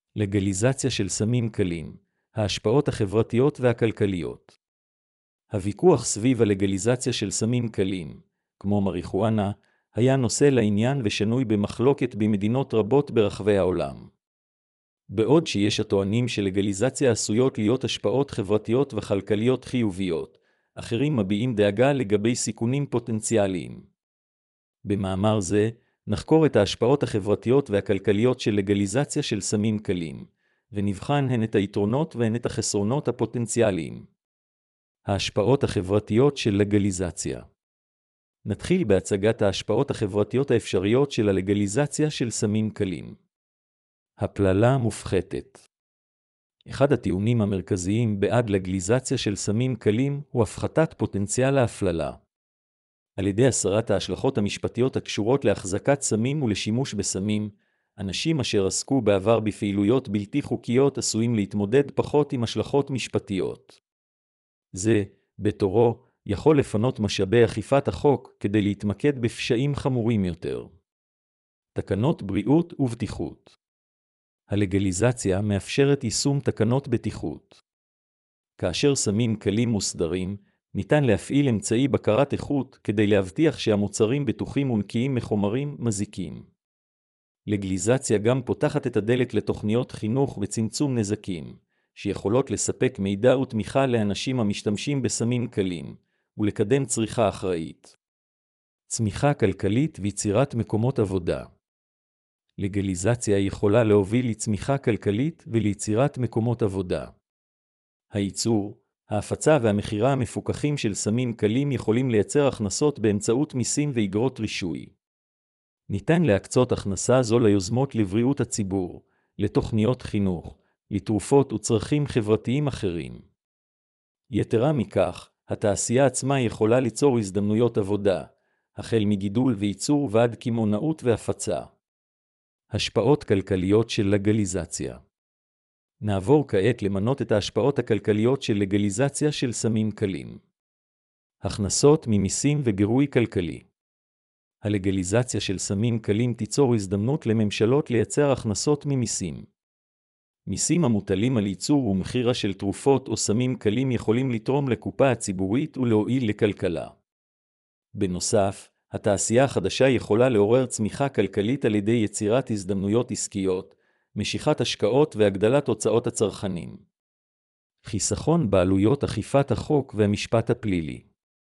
לגליזציה של סמים קלים, ההשפעות החברתיות והכלכליות. הוויכוח סביב הלגליזציה של סמים קלים, כמו מריחואנה, היה נושא לעניין ושנוי במחלוקת במדינות רבות ברחבי העולם. בעוד שיש הטוענים שלגליזציה עשויות להיות השפעות חברתיות וכלכליות חיוביות, אחרים מביעים דאגה לגבי סיכונים פוטנציאליים. במאמר זה, נחקור את ההשפעות החברתיות והכלכליות של לגליזציה של סמים קלים, ונבחן הן את היתרונות והן את החסרונות הפוטנציאליים. ההשפעות החברתיות של לגליזציה. נתחיל בהצגת ההשפעות החברתיות האפשריות של הלגליזציה של סמים קלים. הפללה מופחתת. אחד הטיעונים המרכזיים בעד לגליזציה של סמים קלים הוא הפחתת פוטנציאל ההפללה. על ידי הסרת ההשלכות המשפטיות הקשורות להחזקת סמים ולשימוש בסמים, אנשים אשר עסקו בעבר בפעילויות בלתי חוקיות עשויים להתמודד פחות עם השלכות משפטיות. זה, בתורו, יכול לפנות משאבי אכיפת החוק כדי להתמקד בפשעים חמורים יותר. תקנות בריאות ובטיחות. הלגליזציה מאפשרת יישום תקנות בטיחות. כאשר סמים קלים מוסדרים, ניתן להפעיל אמצעי בקרת איכות כדי להבטיח שהמוצרים בטוחים ונקיים מחומרים מזיקים. לגליזציה גם פותחת את הדלת לתוכניות חינוך וצמצום נזקים, שיכולות לספק מידע ותמיכה לאנשים המשתמשים בסמים קלים, ולקדם צריכה אחראית. צמיחה כלכלית ויצירת מקומות עבודה. לגליזציה יכולה להוביל לצמיחה כלכלית וליצירת מקומות עבודה. הייצור, ההפצה והמחירה המפוקחים של סמים קלים יכולים לייצר הכנסות באמצעות מיסים ואגרות רישוי. ניתן להקצות הכנסה זו ליוזמות לבריאות הציבור, לתוכניות חינוך, לתרופות וצרכים חברתיים אחרים. יתרה מכך, התעשייה עצמה יכולה ליצור הזדמנויות עבודה, החל מגידול וייצור ועד קמעונאות והפצה. השפעות כלכליות של לגליזציה. נעבור כעת למנות את ההשפעות הכלכליות של לגליזציה של סמים קלים. הכנסות ממיסים וגירוי כלכלי. הלגליזציה של סמים קלים תיצור הזדמנות לממשלות לייצר הכנסות ממיסים. מיסים המוטלים על ייצור ומחירה של תרופות או סמים קלים יכולים לתרום לקופה הציבורית ולהועיל לכלכלה. בנוסף, התעשייה החדשה יכולה לעורר צמיחה כלכלית על ידי יצירת הזדמנויות עסקיות, משיכת השקעות והגדלת הוצאות הצרכנים. חיסכון בעלויות אכיפת החוק והמשפט הפלילי.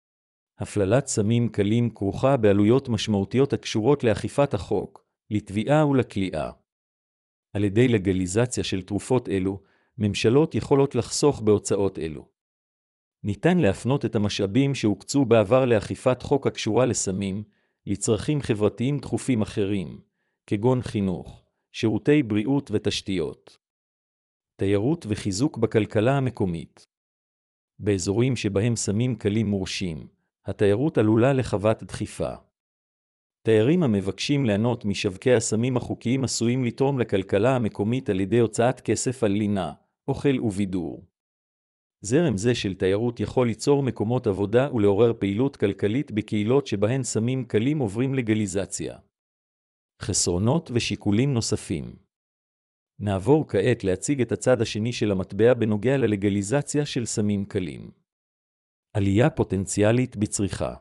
הפללת סמים קלים כרוכה בעלויות משמעותיות הקשורות לאכיפת החוק, לתביעה ולכליאה. על ידי לגליזציה של תרופות אלו, ממשלות יכולות לחסוך בהוצאות אלו. ניתן להפנות את המשאבים שהוקצו בעבר לאכיפת חוק הקשורה לסמים, לצרכים חברתיים דחופים אחרים, כגון חינוך, שירותי בריאות ותשתיות. תיירות וחיזוק בכלכלה המקומית. באזורים שבהם סמים קלים מורשים, התיירות עלולה לחוות דחיפה. תיירים המבקשים ליהנות משווקי הסמים החוקיים עשויים לתרום לכלכלה המקומית על ידי הוצאת כסף על לינה, אוכל ובידור. זרם זה של תיירות יכול ליצור מקומות עבודה ולעורר פעילות כלכלית בקהילות שבהן סמים קלים עוברים לגליזציה. חסרונות ושיקולים נוספים. נעבור כעת להציג את הצד השני של המטבע בנוגע ללגליזציה של סמים קלים. עלייה פוטנציאלית בצריכה.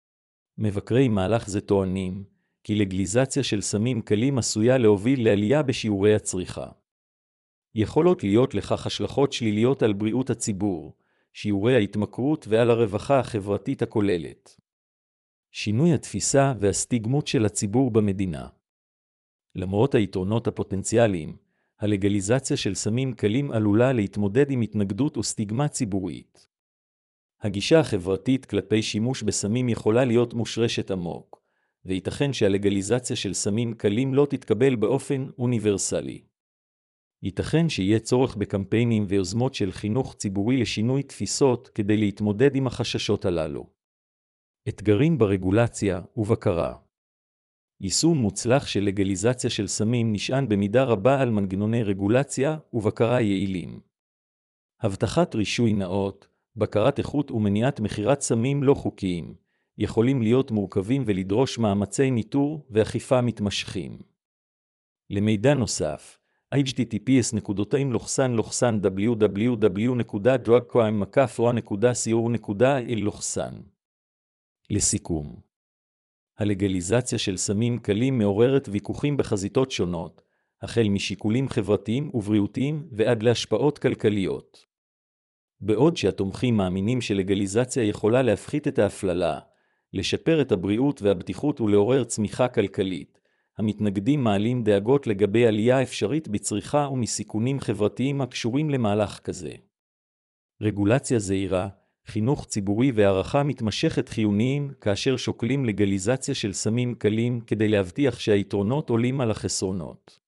מבקרי מהלך זה טוענים כי לגליזציה של סמים קלים עשויה להוביל לעלייה בשיעורי הצריכה. יכולות להיות לכך השלכות שליליות על בריאות הציבור, שיעורי ההתמכרות ועל הרווחה החברתית הכוללת. שינוי התפיסה והסטיגמות של הציבור במדינה. למרות היתרונות הפוטנציאליים, הלגליזציה של סמים קלים עלולה להתמודד עם התנגדות וסטיגמה ציבורית. הגישה החברתית כלפי שימוש בסמים יכולה להיות מושרשת עמוק, וייתכן שהלגליזציה של סמים קלים לא תתקבל באופן אוניברסלי. ייתכן שיהיה צורך בקמפיינים ויוזמות של חינוך ציבורי לשינוי תפיסות כדי להתמודד עם החששות הללו. אתגרים ברגולציה ובקרה. יישום מוצלח של לגליזציה של סמים נשען במידה רבה על מנגנוני רגולציה ובקרה יעילים. הבטחת רישוי נאות, בקרת איכות ומניעת מכירת סמים לא חוקיים, יכולים להיות מורכבים ולדרוש מאמצי ניטור ואכיפה מתמשכים. למידע נוסף, https://www.drugcrime.co.il. לסיכום, הלגליזציה של סמים קלים מעוררת ויכוחים בחזיתות שונות, החל משיקולים חברתיים ובריאותיים ועד להשפעות כלכליות. בעוד שהתומכים מאמינים שלגליזציה יכולה להפחית את ההפללה, לשפר את הבריאות והבטיחות ולעורר צמיחה כלכלית, המתנגדים מעלים דאגות לגבי עלייה אפשרית בצריכה ומסיכונים חברתיים הקשורים למהלך כזה. רגולציה זהירה, חינוך ציבורי והערכה מתמשכת חיוניים כאשר שוקלים לגליזציה של סמים קלים כדי להבטיח שהיתרונות עולים על החסרונות.